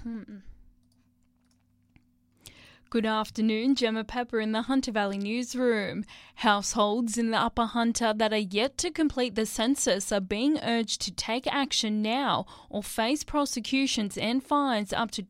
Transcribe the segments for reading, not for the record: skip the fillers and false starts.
Good afternoon, Gemma Pepper in the Hunter Valley Newsroom. Households in the Upper Hunter that are yet to complete the census are being urged to take action now or face prosecutions and fines up to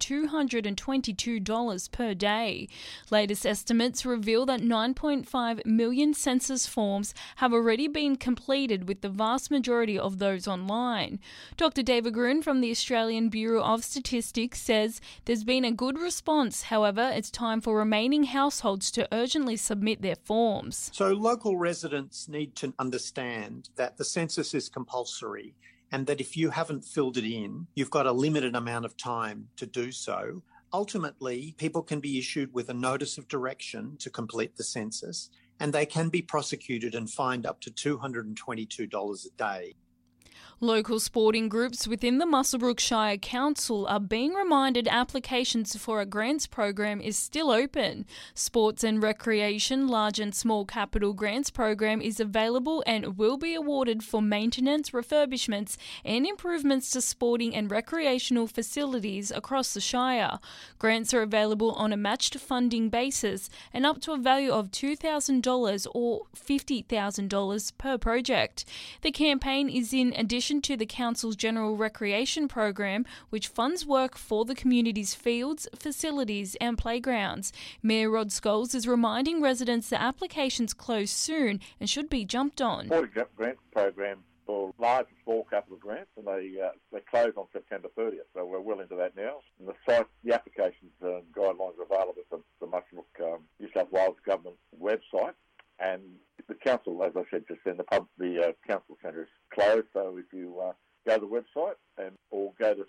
$222 per day. Latest estimates reveal that 9.5 million census forms have already been completed, with the vast majority of those online. Dr. David Gruen from the Australian Bureau of Statistics says there's been a good response. However, it's time for remaining households to urgently submit their forms. So local residents need to understand that the census is compulsory and that if you haven't filled it in, you've got a limited amount of time to do so. Ultimately, people can be issued with a notice of direction to complete the census, and they can be prosecuted and fined up to $222 a day. Local sporting groups within the Muswellbrook Shire Council are being reminded applications for a grants program is still open. Sports and Recreation Large and Small Capital Grants program is available and will be awarded for maintenance, refurbishments and improvements to sporting and recreational facilities across the Shire. Grants are available on a matched funding basis and up to a value of $2,000 or $50,000 per project. The campaign is in addition to the Council's General Recreation Program, which funds work for the community's fields, facilities and playgrounds. Mayor Rod Scholes is reminding residents that applications close soon and should be jumped on. Sporting grants program for large and small capital grants, and they close on September 30th, so we're well into that now. And the applications and guidelines are available at the Muswellbrook New South Wales Government website. And the council, as I said just then, the council centre is closed. So if you go to the website or go to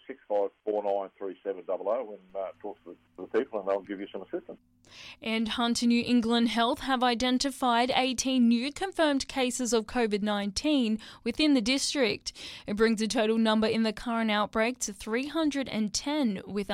65493700 and talk to the people, and they'll give you some assistance. And Hunter New England Health have identified 18 new confirmed cases of COVID-19 within the district. It brings the total number in the current outbreak to 310, with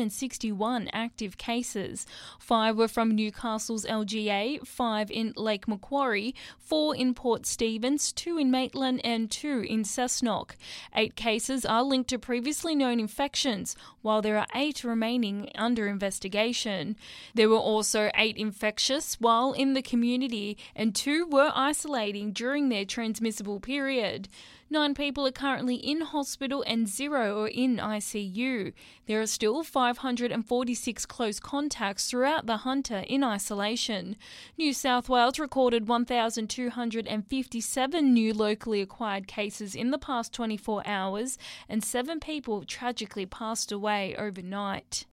161 active cases. 5 were from Newcastle's LGA, 5 in Lake Macquarie, 4 in Port Stephens, 2 in Maitland and 2 in Cessnock. 8 cases are linked to previously known infections, while there are 8 remaining under investigation. There were also 8 infectious while in the community, and 2 were isolating during their transmissible period. 9 people are currently in hospital and 0 are in ICU. There are still 546 close contacts throughout the Hunter in isolation. New South Wales recorded 1,257 new locally acquired cases in the past 24 hours, and 7 people tragically passed away overnight.